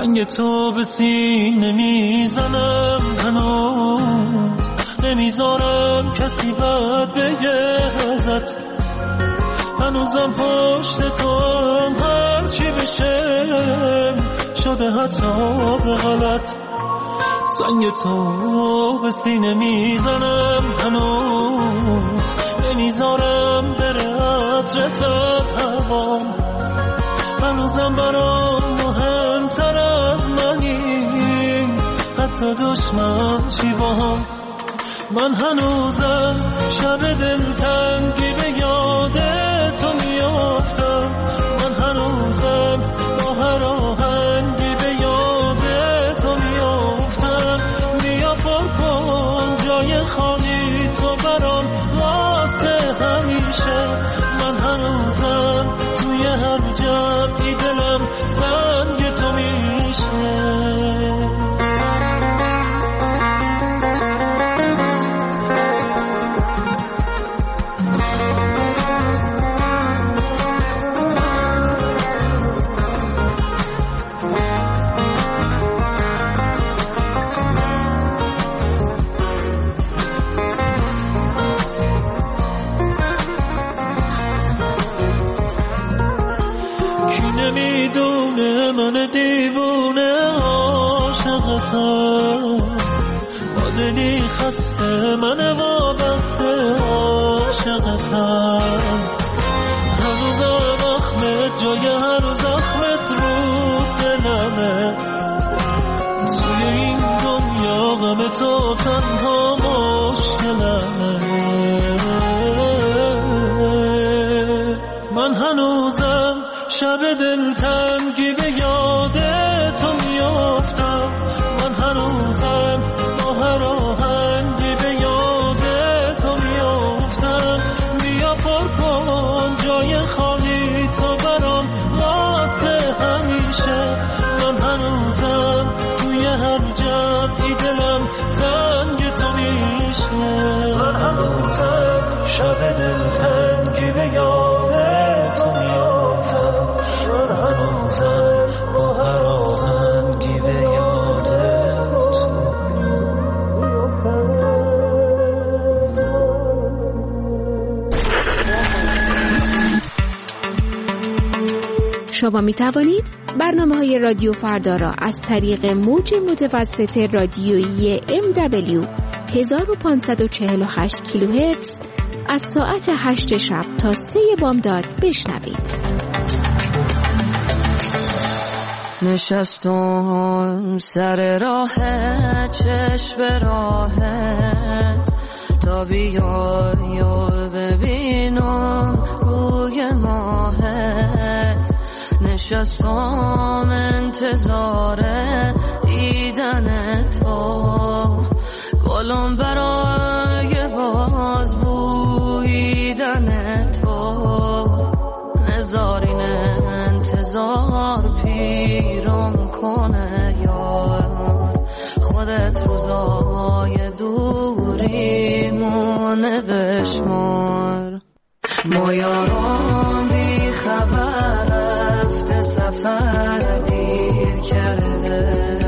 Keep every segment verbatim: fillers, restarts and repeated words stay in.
سنگ تو به سینه میزنم، هنوز نمیذارم کسی بد بگه ازت، هنوزم پشت تو هم هرچی بشه شده حتی به غلط. سنگ تو به سینه میزنم، هنوز نمیذارم بره عطرت از هوام، هنوزم برام مهمتر از منی، حتی دشمن چی با هم. من هنوزم شب دلتنگی به یاد تو میافتم، من هنوزم با هر آهنگی به یاد تو میافتم. بیا پر کن جای خالی تو برام واسه همیشه، من هنوزم توی هر جمعی دلم زنگ تو میشه. نمیدونه من دیوونه عاشقتم، با دلی خسته من وابسته عاشقتم، هنوزم اخمت جای هر زخمت رو دلمه، توی این دنیا غم تو تنها مشکلمه. من هنوزم شب دلتنگی به یاد تو میافتم، من هنوزم با هر آهنگی به یاد تو میافتم. بیا پر کن جای خالی تو برام واسه همیشه، من هنوزم توی هر جمعی دلم زنگ تو میشه. من هنوزم شب دلتنگی به یاد تو میافتم، من هنوزم با هر آهنگی به یاد تو. شما می توانید برنامه های رادیو فردا را از طریق موج متوسط رادیویی ام دبلیو هزار و پانصد و چهل و هشت کیلوهرتز از ساعت هشت شب تا سه بامداد بشنوید. نشستم سر راه چشم راهت تا بیای و ببینم روی ماهت، نشستم انتظار دیدن تو، گلم برای باز بویدن تو، نزارین انتظار پیرم کنه یار، خودت روزای دوری مونه بشمار. ما یاران بی خبر رفته سفر دیر کرده،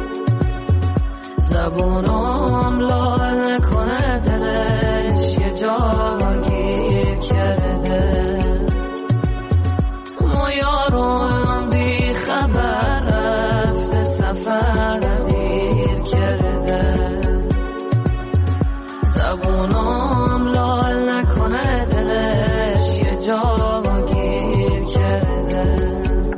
زبونم لال نکنه دلش یه جا گیر کرده. ما یاران بی خبر رفته سفر دیر کرده، زبونم لال نکنه دلش یه جا گیر کرده.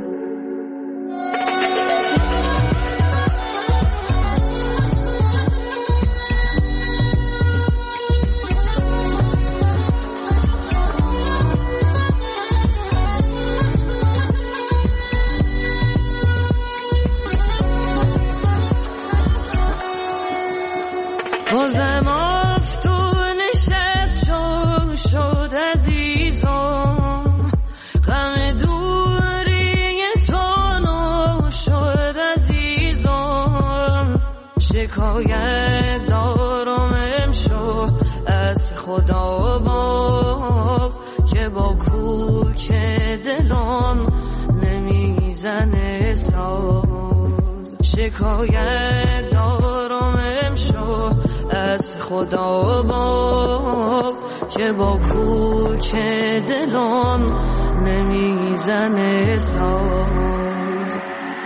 بازم افتون نشست شد شد عزیزم، غم دوری تو نو شد عزیزم، شکایت دارم امشو از خدا باغ که با کوک دلم نمیزنه ساز. شکایت دارم امشو از خدا باغ که با کوک دلم نمیزنه ساز.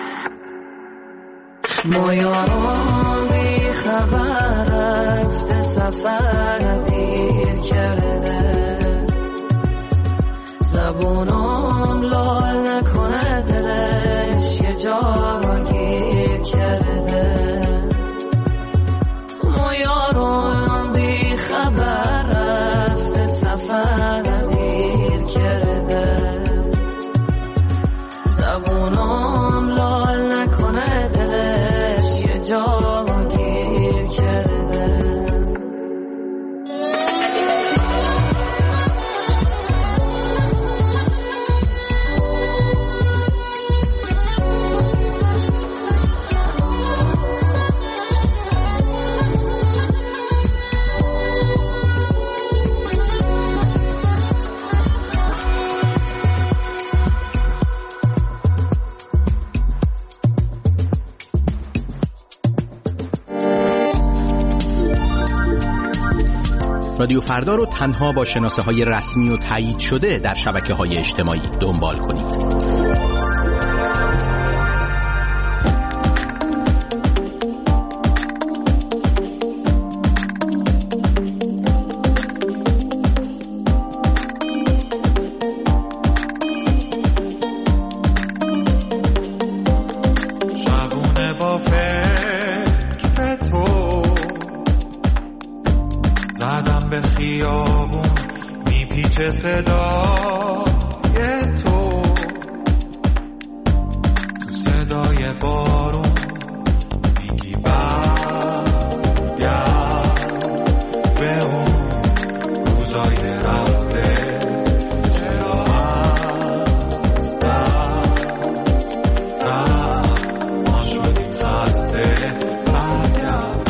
ما یاران بی خبر رفته سفر دیر کرده، زبونم لال نکنه دلش یه جا گیر کرده. ما یاران بی خبر رفته سفر دیر کرده، زبونم لال نکنه دلش یه جا گیر کرده. رادیو فردا رو تنها با شناسه های رسمی و تایید شده در شبکه های اجتماعی دنبال کنید. شبونه با فکر تو زدم به خیابون میپیچه صدای تو، تو صدای بارون میگی برگرد به اون روزای رفته، چرا از دست رفت ما شدیم خسته. برگرد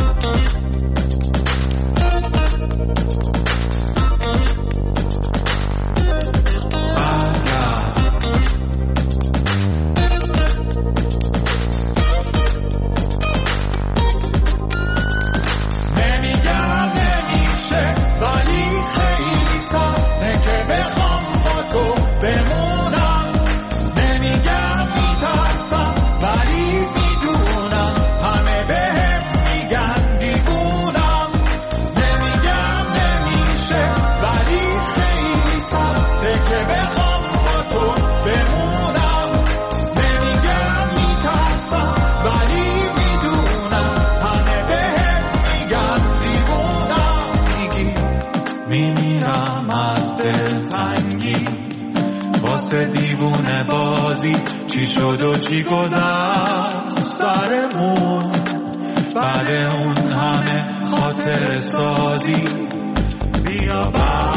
دیوونه بازی چی شد و چی گذشت سرمون، بعد اون همه خاطر سازی بیا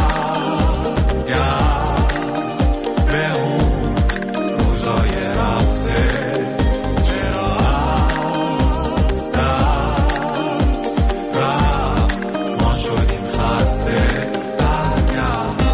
برگرد به اون روزای رفته، چرا از دست رفت ما شدیم خسته. برگرد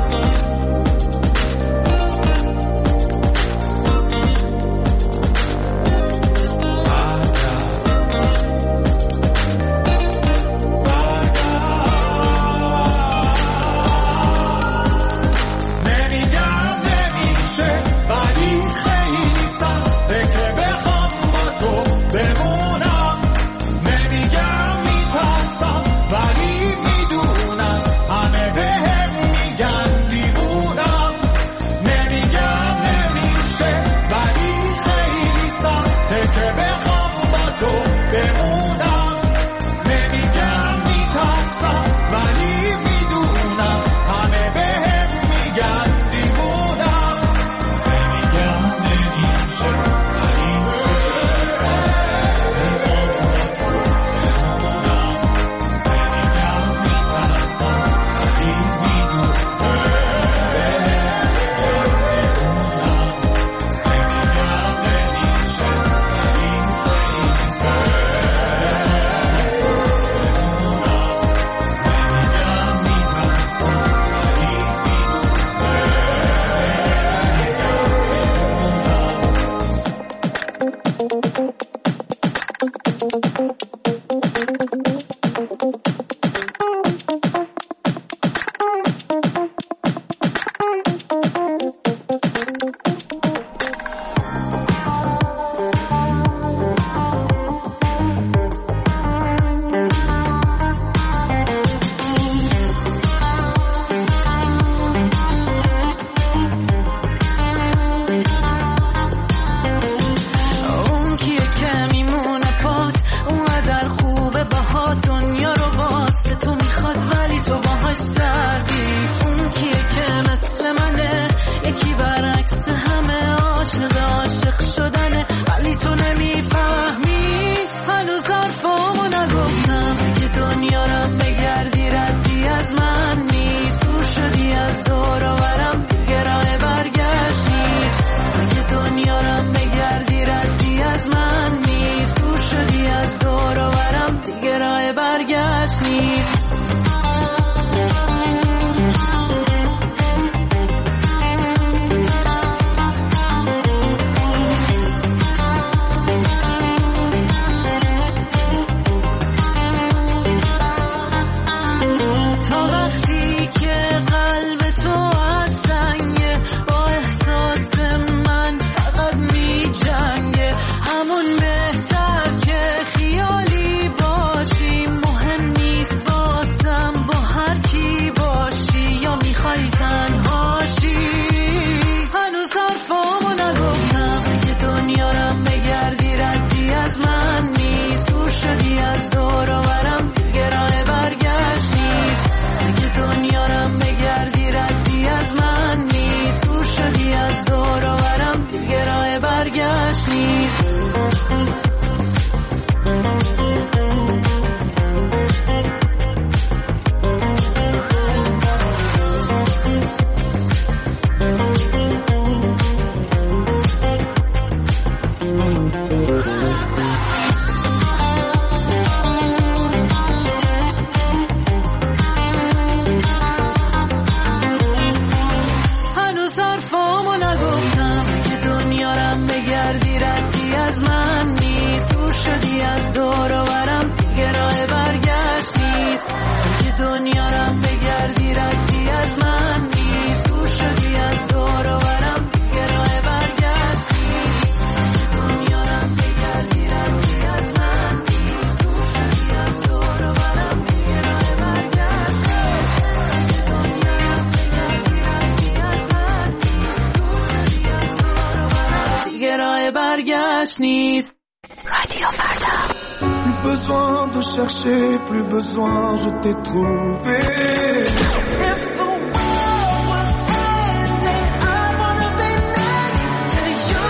Chercher, plus besoin, je t'ai trouvé. If the world was ending, I wanna be next to you.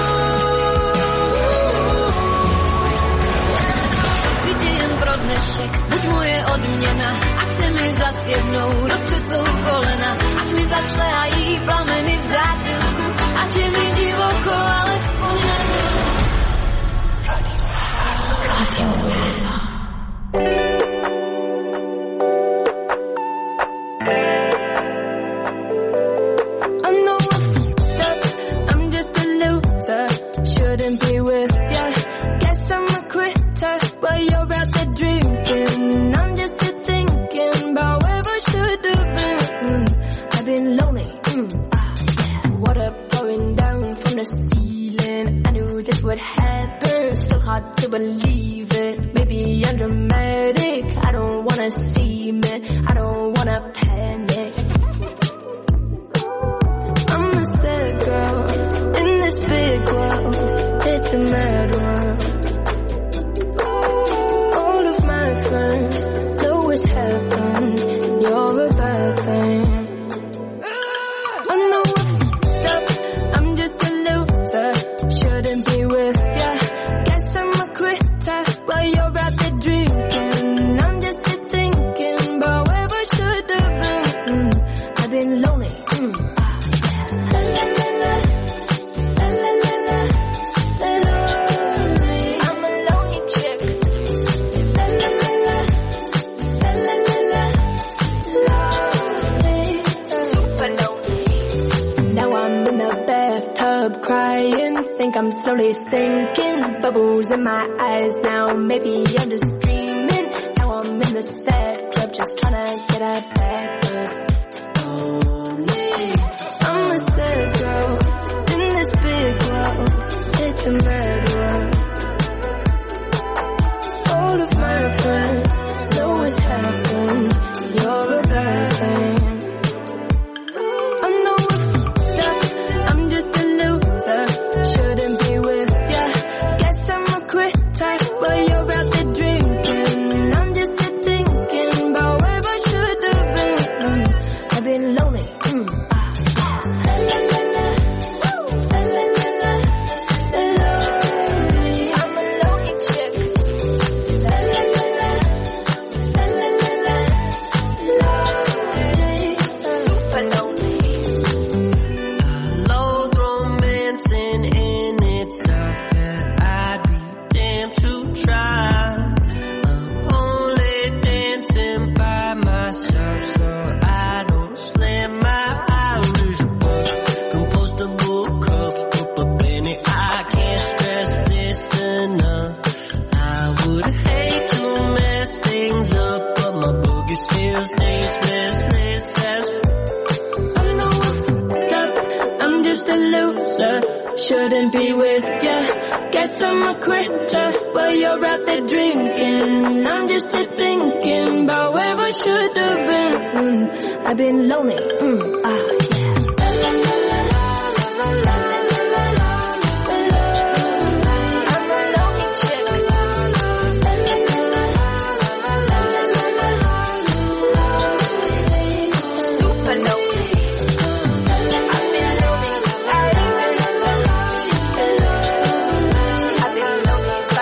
Widziałem brodny szyk, buď moje odměna, ať se mi zas jednou rozčesou kolena, ať mi zašlehají plameny v zátilku, ať je mi divoko, alespoň nebyl. Radio Radio to believe it. Maybe I'm dramatic, I don't wanna seem it, I don't wanna panic. I'm a sad girl in this big world, it's a mad world. All of my friends know it's heaven, you're a bad thing. I know I fucked up, I'm just a loser, shouldn't be with ya. While you're out there drinking, I'm just here thinking about where I should have been. Mm, I've been lonely. Mm, ah, yeah. La la la la, la la la la, la lonely. I'm a lonely chick. La la la la, la la la la, lonely, super lonely. Now I'm in the bathtub crying, think I'm slowly sinking. Bubbles in my eyes now, maybe I'm just dreaming. Now I'm in the sad club, just trying to get out back up. Lonely, I'm a sad girl in this big world, it's a mad world. All of my friends know it's heaven, you're a bad thing. I know I fucked up, I'm just a loser, shouldn't be with ya. While you're out there drinking, I'm just here thinking about where I should have been. Mm, I've been lonely. Mm, ah, la la la la, la la la la, lonely. I'm a lonely chick. La la la la, la la la la, lonely, super lonely. I loathe romancing in itself, yeah, I'd be damned to try. I'm only dancing by myself, so I don't slam my Irish bar. Compostable cups, put a penny, I can't stress this enough. I would hate to mess things up, but my boogie still stays restless as I know I fucked up, I'm just a loser, shouldn't be with ya. Guess I'm a quitter, while you're out there drinking, I'm just here thinking about where I should have been. Mm, I've been lonely. Mm, ah, yeah. La la la la la, la la la la la, I'm a lonely chick. La la la la la, la la la la, lonely, super lonely. I've been lonely, I've been lonely, I've been lonely.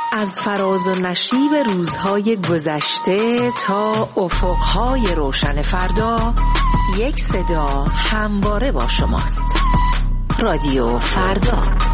از فراز و نشیب روزهای گذشته تا افقهای روشن فردا، یک صدا همواره با شماست. رادیو فردا.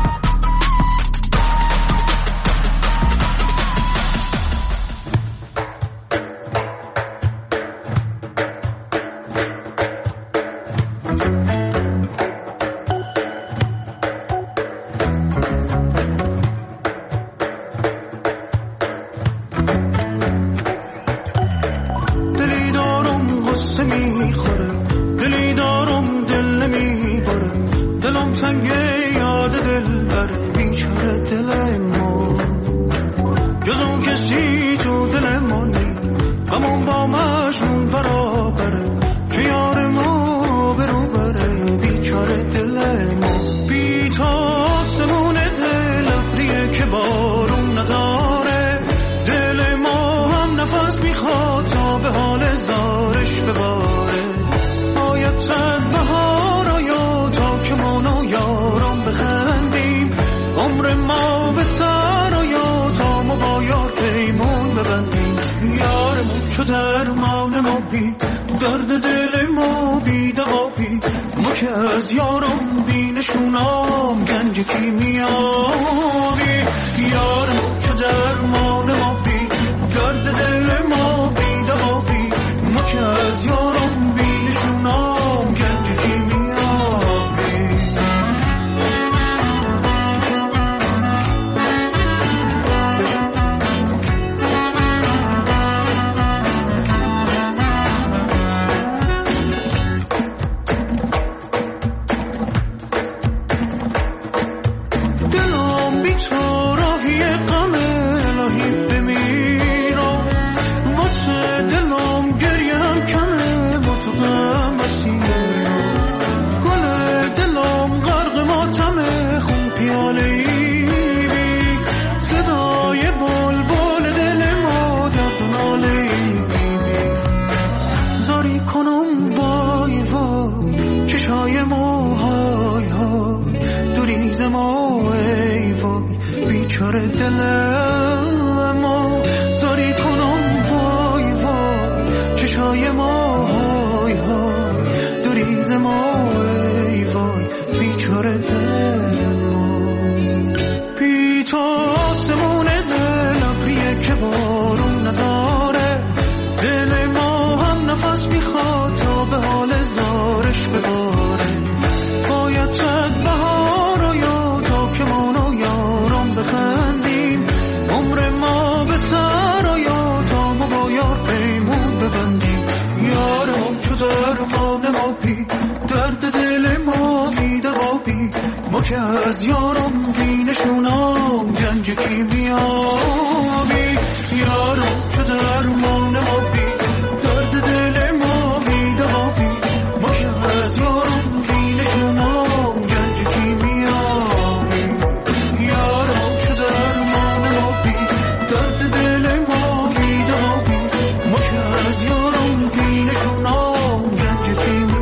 درد دل ما بی دوابی، ما که از یارم بی نشونام گنج کیمیابی. یارم چه درمان ما بی درد دل ما بی دوابی، ما که از یارم بی نشونام گنج کیمیابی. ما که از یارم بی نشونام گنج کیمیابی. یارم چه درمان ما بی درد دل ما بی دوابی، ما که از یارم بی نشونام گنج کیمیابی. یارم چه درمان ما بی درد دل ما بی دوابی، ما که از یارم بی نشونام گنج کیمیابی.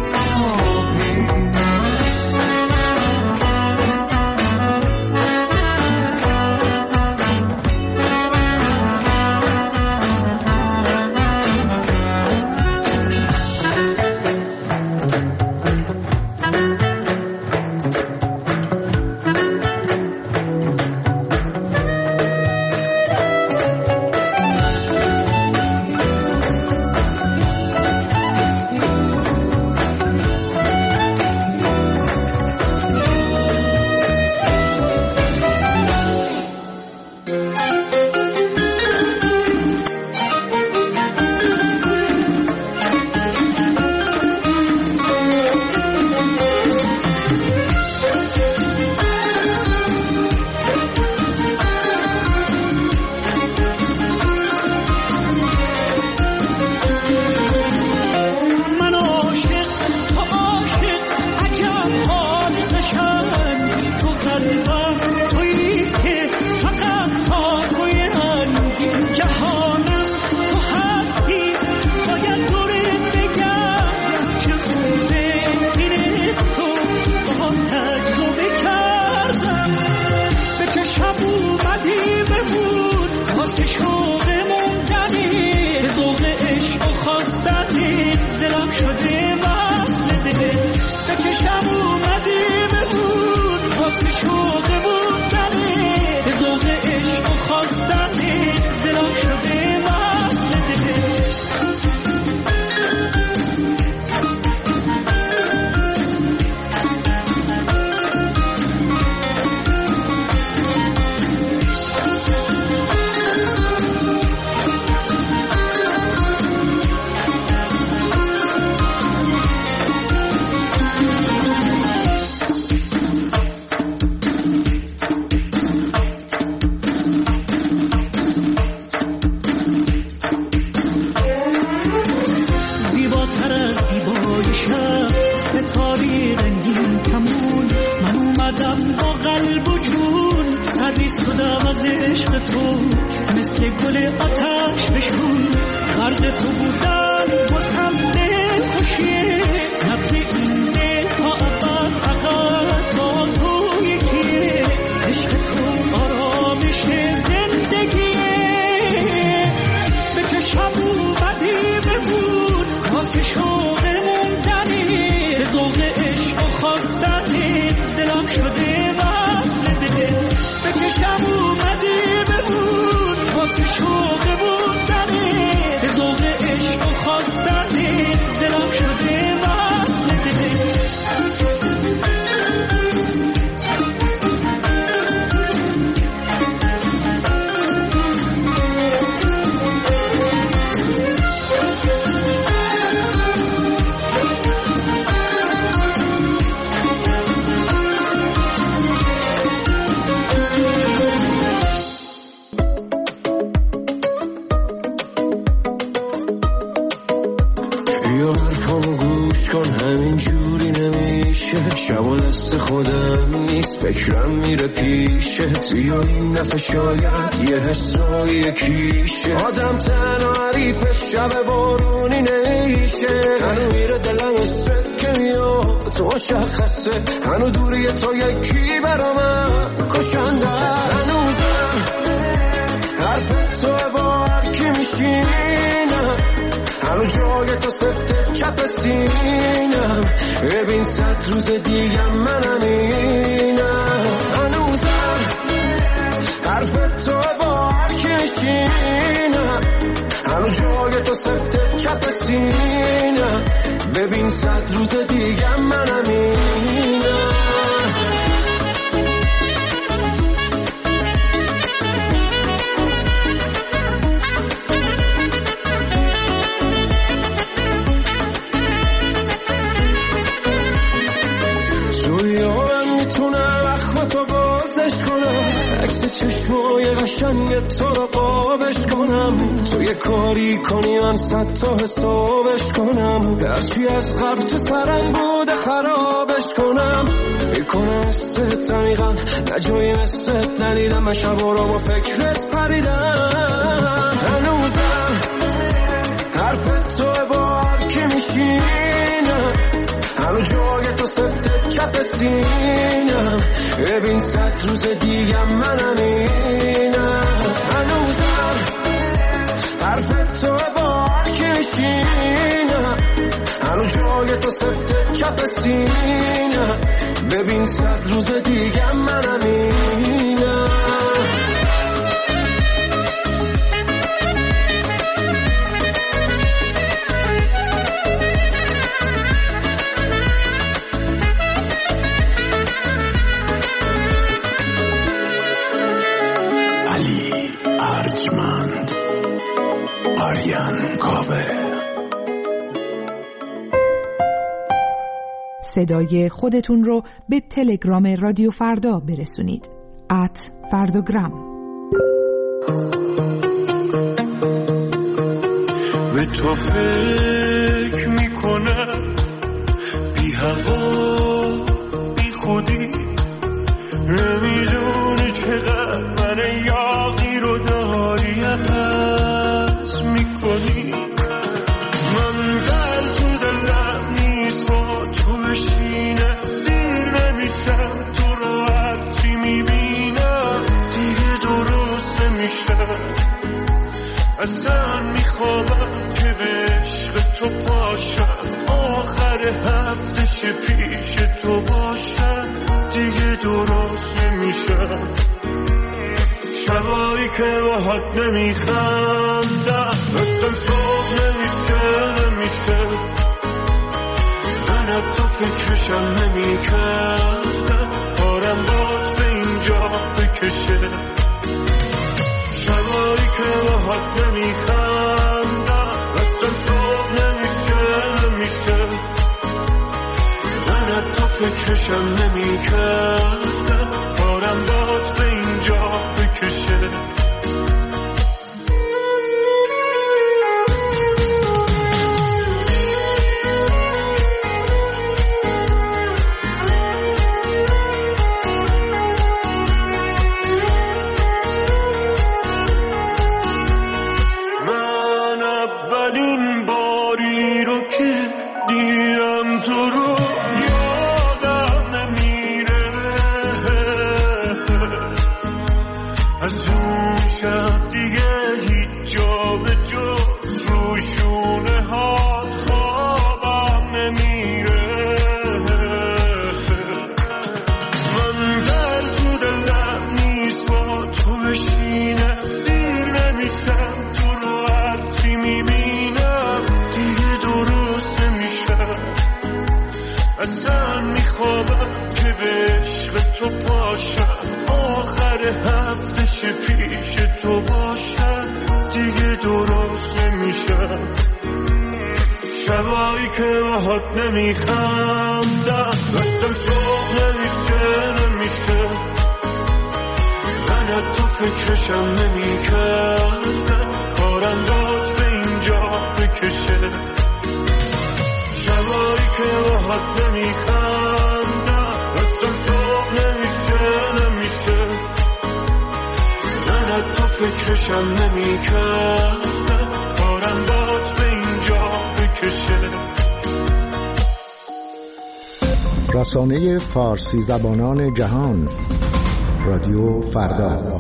ناز عشق تو مثل گل آتش بشون غرق تو بودن واسم دل خوشیه نبض این دل تا ابد فقط با تو یکیه عشق تو آرامش زندگیه به چشم اومدی ببود واسه شوق موندنی به ذوق عشق و خواستنی دلم شده وصل دل به چشم اومدی ببود واسه شوق موندنی به ذوق عشق و خواستنی دلم شده وصل دل شب و دست خودم نیست فکرم میره پیشه توی این دفعه شاید یه حسای یکیشه آدم تنها حریفش شب بارونی نمیشه هنو میره دلم اسمت که میاد تو مشخصه هنو دوری تو یکی برا من کشنده هنوزم حرف تو با هر کی میشینم هنو جای تو سفته چپ سینم ببین صد روز دیگه منم اینم هنوزم حرف تو با هر کی میشینم هنو جای تو سفته چپ سینم ببین صد روز دیگه منم اینم چشمای قشنگ تو رو قابش کنم تو یه کاری کنی من صد تا حسابش کنم درچی از قبل تو سرم بوده خرابش کنم میکنم استت نمیغن نجوی مثلت ندیدم من شبا رو با فکرت پریدم هنوزم حرف تو با هر کی میشینم هنو جای تو سفته چپ سینم ببین صد روز دیگه منم اینم هنوزم حرف تو با هر کی میشینم هنو جای تو سفته چپ سینم ببین صد روز دیگه منم اینم ارجمند آریان کاوه صدای خودتون رو به تلگرام رادیو فردا برسونید ات فرداگرام. به تو فکر میکنم بی هوا بی خودی نمیدونی چقدر من یاقی رو داری عوض میکنی من دل تو دلم نیست با تو بشینه زیر نمیشم تو رو هرچی میبینم دیگه درست نمیشم اصلا میخوابم که به عشق تو پاشم آخر هفتش پیش تو باشم دیگه درست نمیشم شبایی که باهات نمیخندم اصلا صبح نمیشه نمیشه من تو فکرشم نمیکردم کارم باد به اینجا بکشه شبایی که باهات نمیخندم اصلا صبح نمیشه نمیشه من تو فکرشم نمیکردم کارم باد به اینجا بکشه تموم شد دیگه هیچ جا به جز روشونه ها خوابم نمیره. من در تو دلم نیست با تو بشینم، سیر نمیشم تو رو هرچی میبینم دیگه درست نمیشم. اصلا میخوابم که به عشق تو پاشم، آخر هفته شه پیش تو باشم دیگه درست نمیشم. شبایی که باهات نمیخندم دستم صبح نمیشه نمیشه، من تو فکرشم نمیکردم کارم داد به اینجا بکشه. شبایی که باهات نمیخندم دستم صبح نمیشه نمیشه، من تو فکرشم نمیکردم کارم داد به اینجا بکشه. رسانه فارسی زبانان جهان، رادیو فردا.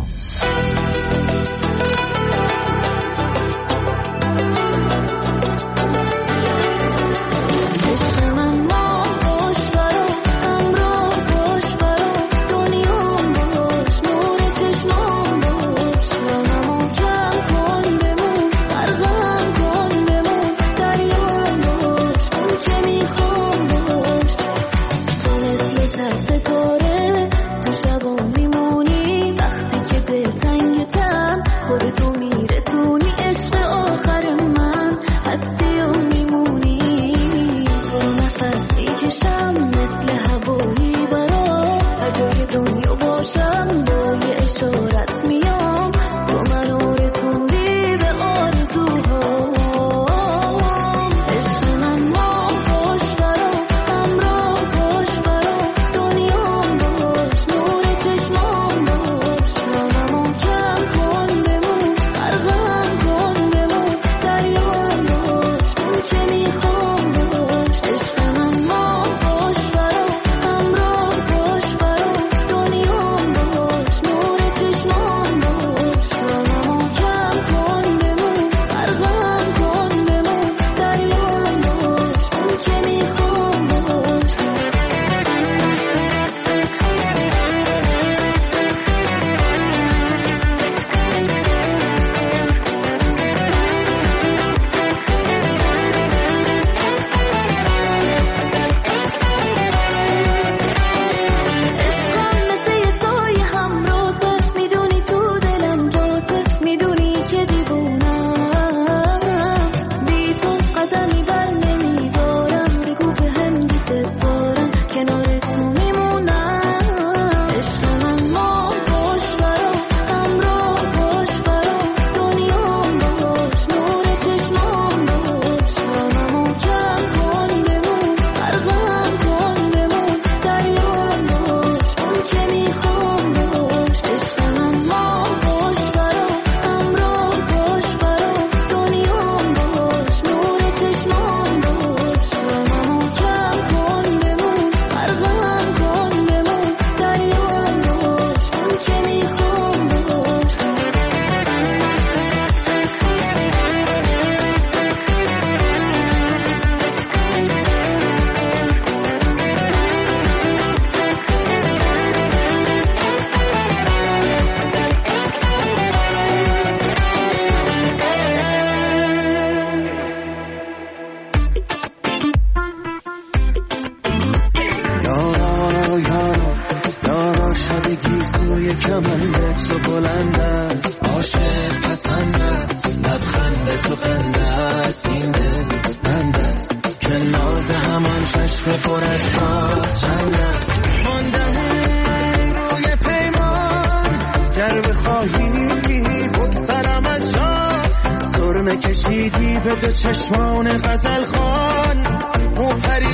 کشیدی به دو چشمان غزل خان، مو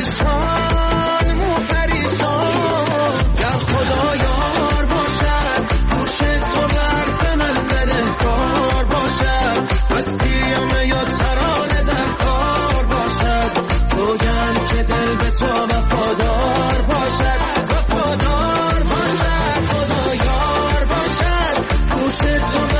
پریشان مو پریشان. گر خدا یار باشد گوش تو بر من بده کار باشد، وسیعمه یا ترانه در کار باشد. سوگند که دل به تو وفادار باشد وفادار باشد. خدا یار باشد گوش تو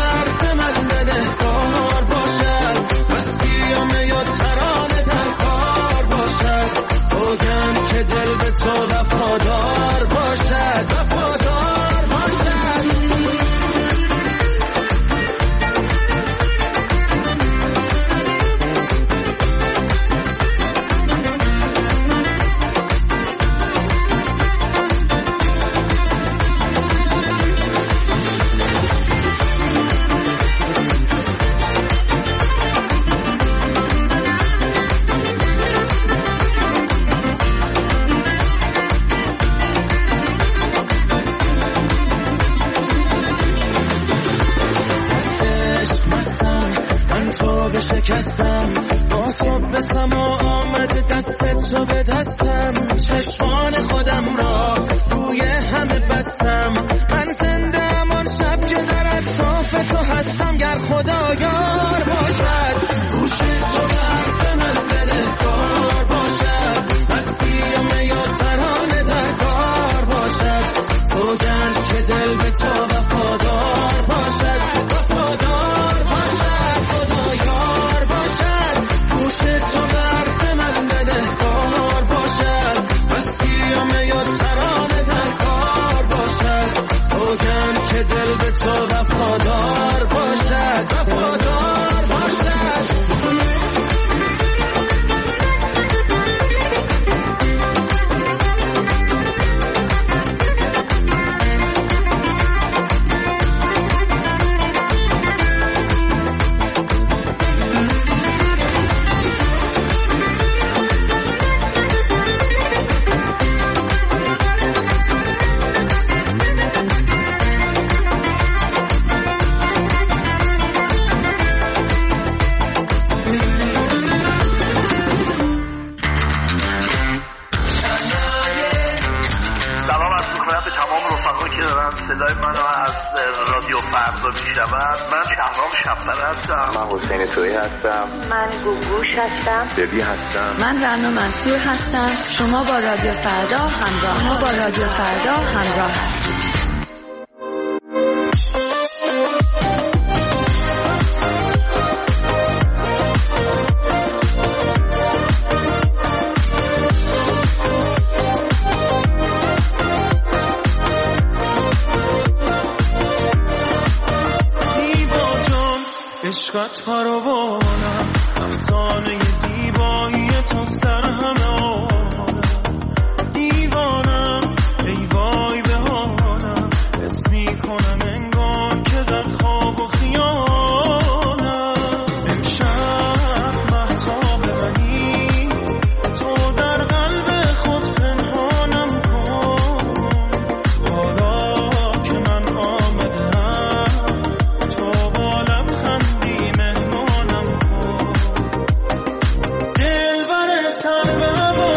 تو بشکستم، با تو به سما آمد دست تو به دستم، چشمان خودم را روی همه بستم. من زنده ام آن شب که در اطراف تو هستم، گر خدا یار باشد گوش تو به حرف من بدهکار باشد، مسیحم یا ترانه در کار باشد، سوگند که دل به تو وفادار باشد، وفادار باشد، خدا یار باشد گوش تو به حرف من بدهکار باشد، مسیحم یا ترانه در کار باشد، سوگند که دل به تو وفادار باشد، وفادار باشد. صدای منو از رادیو فردا میشنوند. من شهرام شب‌پر هستم. من حسین تویی هستم. من گوگوش هستم. ببی هستم. من رنا منصور هستم. شما با رادیو فردا همراه ما با رادیو فردا همراه هستید. عشقت پروانم، افسانه زیبایی توست در همه عالم، دیوانم ای وای بهانم، حس میکنم انگار که در خواب و خیالم، امشب مهتاب منی تو در قلب خود پنهانم کن، حالا که من آمدم تو با لبخندی مهمانم کن، دلبر سر به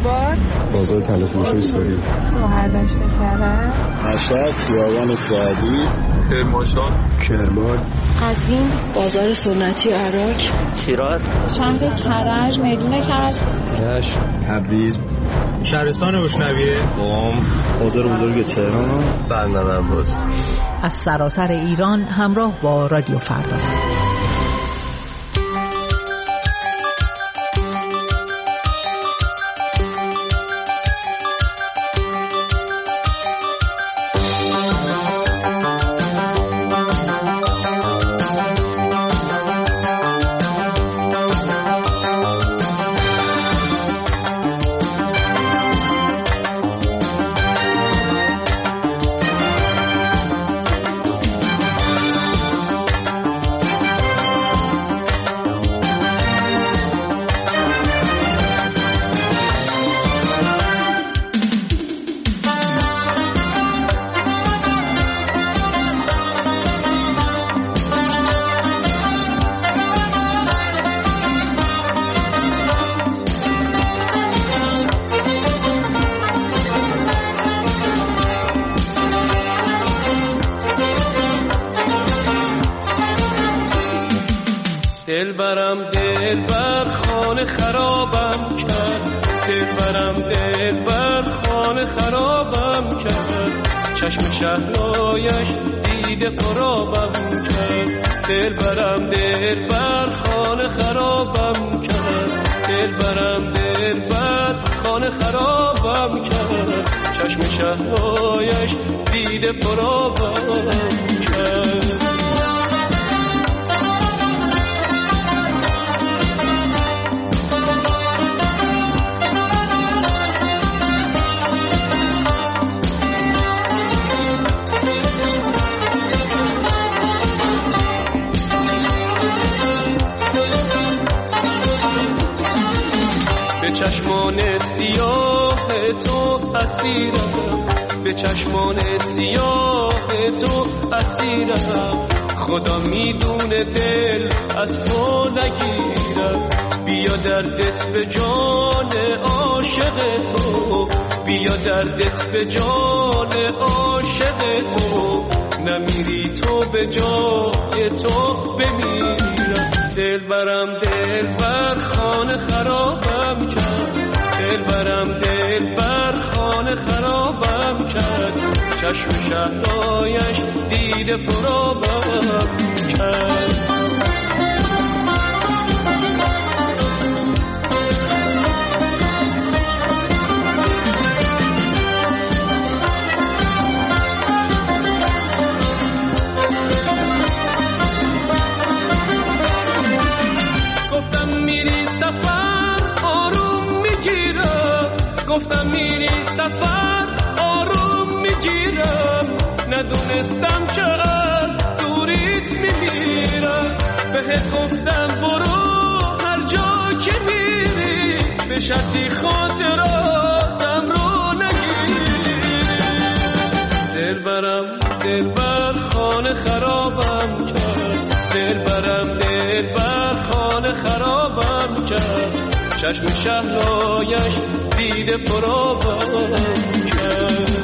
آباد، بازار تلفروش اسرائیل، شهردشت کرج، مشهد، خیابان سعدی، کرمانشاه، کرمان، قزوین، بازار سنتی عراق، شیراز، شهر کرج، میدون کرج، رشت، تبریز، شهرستان اشنویه، قم، بازار بزرگ تهران، بندر عباس. از سراسر ایران همراه با رادیو فردا. دل برم دل بر خانه خرابم کرد، دل برم دل بر خانه خرابم کرد، چشم شهلایش دیده پرابم کرد. دل برم دل بر خانه خرابم کرد، دل برم دل بر خانه خرابم کرد، چشم شهلایش دیده پرابم کرد. به چشمان سیاه تو اسیرم، به چشمان سیاه تو اسیرم، خدا میدونه دل از تو نگیرم. بیا دردت به جان عاشق تو، بیا دردت به جان عاشق تو، نمیری تو به جای تو بمیرم. دل برم دل بر خانه خرابم کرد، دل برم دل بر خانه خرابم کرد، چشم شهلایش دیده پرابم کرد. گفتم میری سفر آروم میگیرم، ندونستم چه از دوریت میمیرم. بهت گفتم برو هر جا که میری، به شرطی خاطراتم رو نگیری. دل برم دل بر خانه خرابم کرد، دل برم دل بر خانه خرابم کرد، چشم شهلایش دیده پرابم کرد.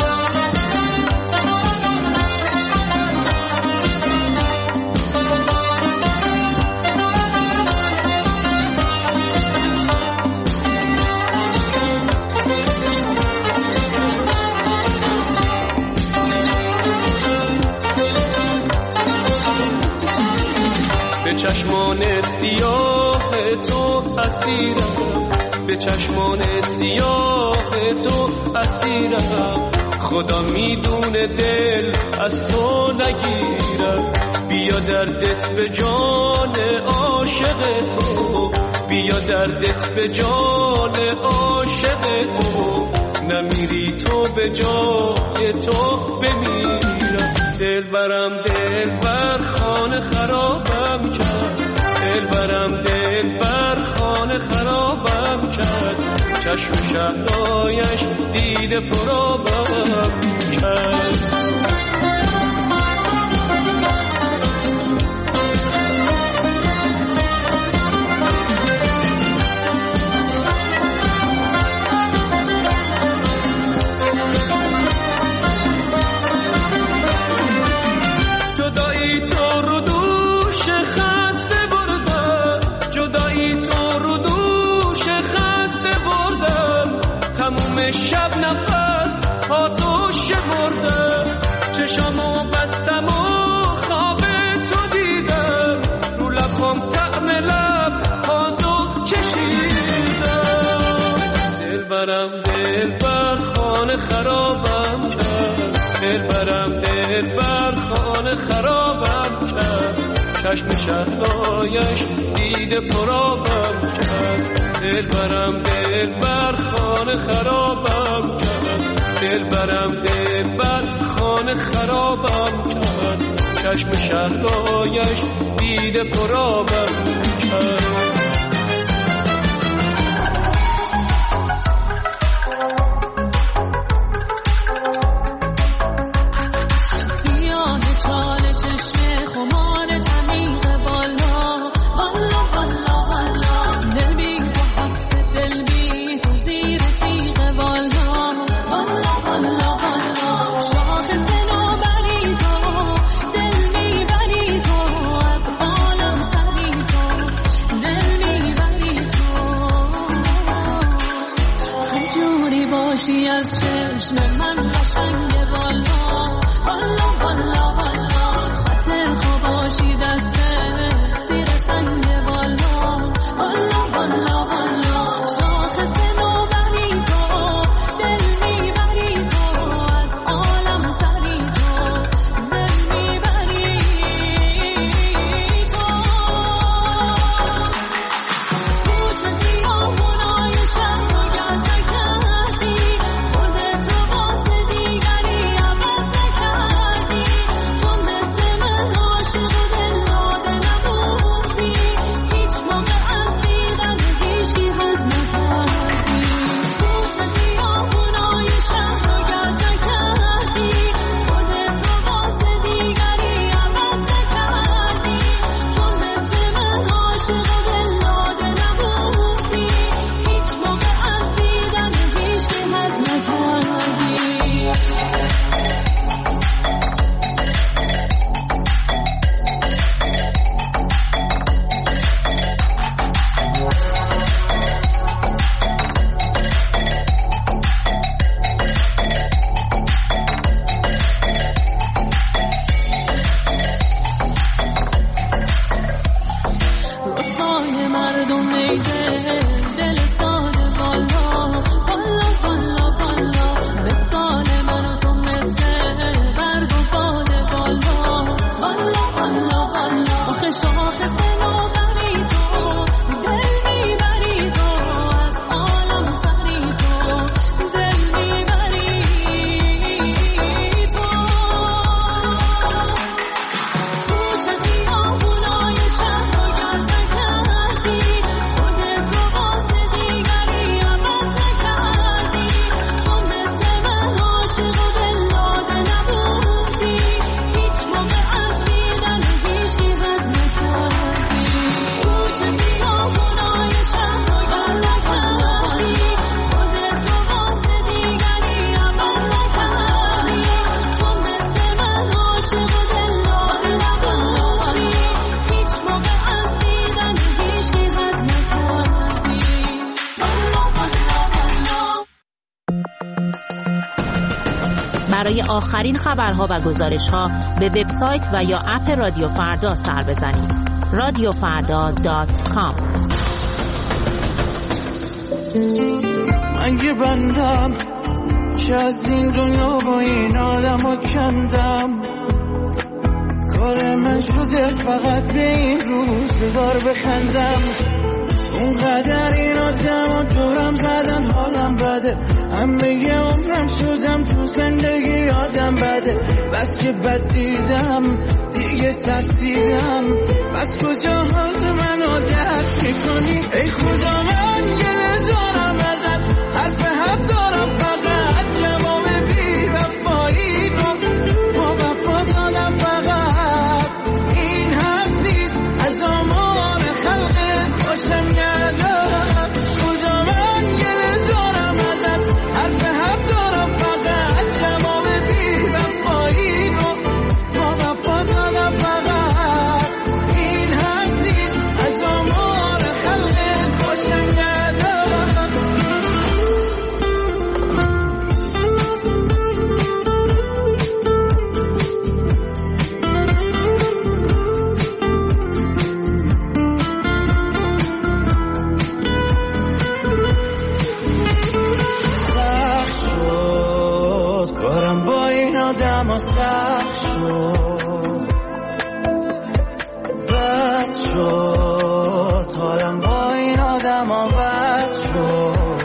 به چشمان سیاه تو اسیرم، به چشمان سیاه تو اسیرم، خدا میدونه دل از تو نگیرم. بیا دردت به جان عاشق تو، بیا دردت به جان عاشق تو، نمیری تو به جای تو بمیرم. دل برم دل بر خانه خرابم کرد، دل برم دل بر خانه خرابم کرد، چشم شهلایش دیده پرابم کرد. همه شب نفس ها تو شمرده چشامو بستم و خواب تو دیدم رو لبم طعم لب ها تو چشیدم دل برم دل بر خانه خرابم کرد دل برم دل بر خانه خرابم کرد چشم شهلایش دیده پرابم کرد دل برم دل بر خانه خرابم کرد دل برم دل بر خانه خرابم کرد چشم شهلایش دیده پرابم کرد برای آخرین خبرها و گزارش‌ها به وبسایت و یا اپ رادیو فردا سر بزنید. رادیو فردا دات کام. من یه بندم که از این دنیا با این آدم ها کندم، کار من شده فقط به این روزگار بخندم. اونقدر این آدم ها دورم زدن حالم بده، همه یه عمرم شدم تو زندگی آدم بده. بس که بد دیدم دیگه ترسیدم، بس کجا حال منو درک میکنی؟ ای خدا من گله دارم ازت، حرف حق دارم فقط جواب بی وفایی رو با وفا دادم. فقط این حق نیست از آمار خلقت باشم ندارم. خدا من گله دارم ازت، حرف حق دارم فقط جواب بی وفایی رو با وفا دادم. فقط این حق نیست از آمار خلقت باشم ندارم. و سخت شد بد شد حالم با این آدم ها بد شد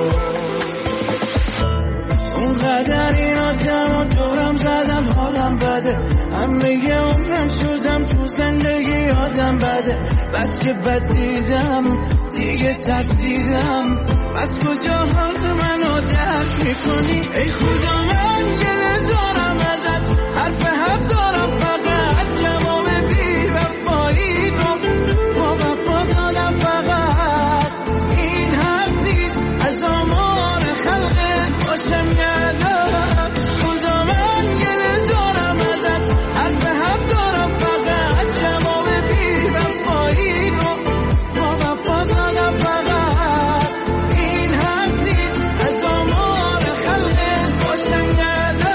اونقدر این آدم ها دورم زدن حالم بده همه عمرم شدم تو زندگی آدم بده بس که بد دیدم دیگه ترسیدم بس کجا حال منو درک میکنی ای خدا من گله دارم ازت حرف حق دارم فقط جواب بی وفایی رو با وفا دادم فقط این حق نیست از آمار خلق باشم یادم خدا من گله دارم ازت حرف حق دارم فقط جواب بی وفایی رو با وفا دادم فقط این حق نیست از آمار خلق باشم یادم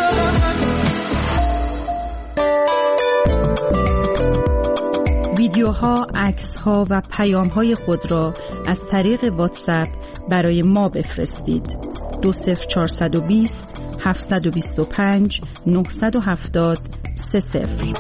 ویدیوها، عکس‌ها و پیام‌های خود را از طریق واتساپ برای ما بفرستید. دو صفر چهارصد و بیست هفتصد و بیست و پنج نهصد و هفتاد سه صفر.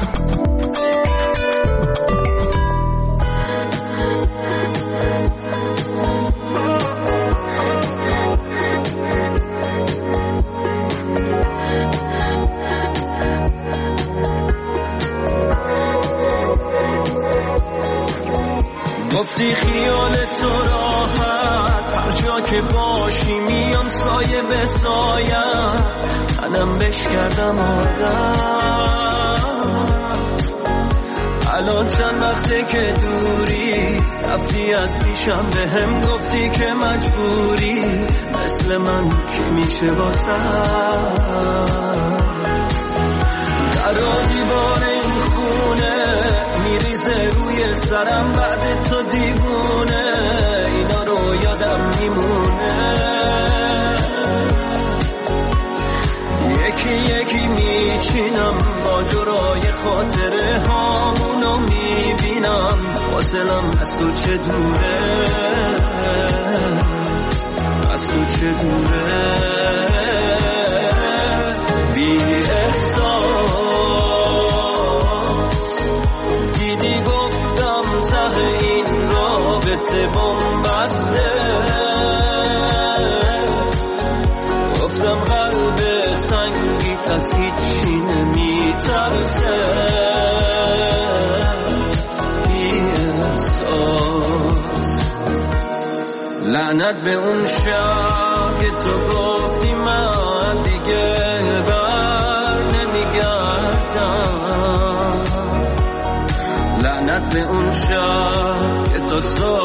گفتی خیال تو راحت هر جا که باشی میام سایه به سایت تنم بش کردم عادت الان چند وقته که دوری رفتی از پیشم به هم گفتی که مجبوری مثل من که میشه واسد در دیوار این خونه میریزه روی سرم بعد تو دیوونه اینا رو یادم میمونه یکی یکی میچینم ماجرای خاطره هامونو میبینم فاصلم از تو چه دوره از تو چه دوره بی بومبسته گفتم قلب سنگیت از هیچی نمیترسه بی احساس لعنت به اون شب که تو گفتی من دیگه بر نمیگردم لعنت به اون شب که تو